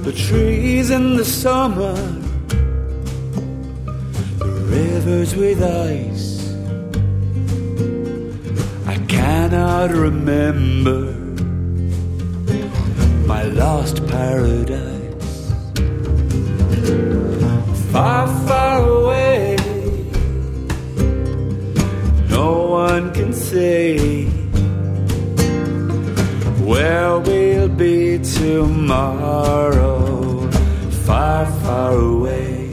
the trees in the summer, the rivers with ice. I cannot remember my lost paradise. Far, far away, no one can say where we'll be tomorrow. Far, far away.